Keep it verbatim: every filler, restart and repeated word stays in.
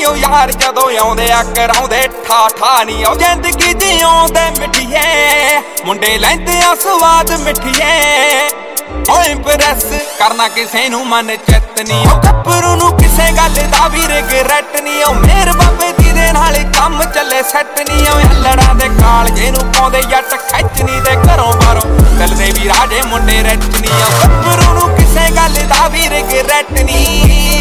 ਓ यार जदों आउंदे आ कराउंदे ठा ठा नी ओ जिंदगी जिउंदे मिठिए मुंडे लैंदे आ स्वाद मिठिए ओ इंप्रेस करना किसे नू मन चित नी ओ गब्बरू नू किसे गल दा भी रिगरेट नी ओ मेर बाबे दी दे नाल काम चले सैट नी ओ हल्लड़ां दे कालजे नू पाउंदे जट खिच नी ते घरों बाहरों चलदे भी राजे मुंडे रिच नी ओ गब्बरू नू किसे गल दा भी रिगरेट नी।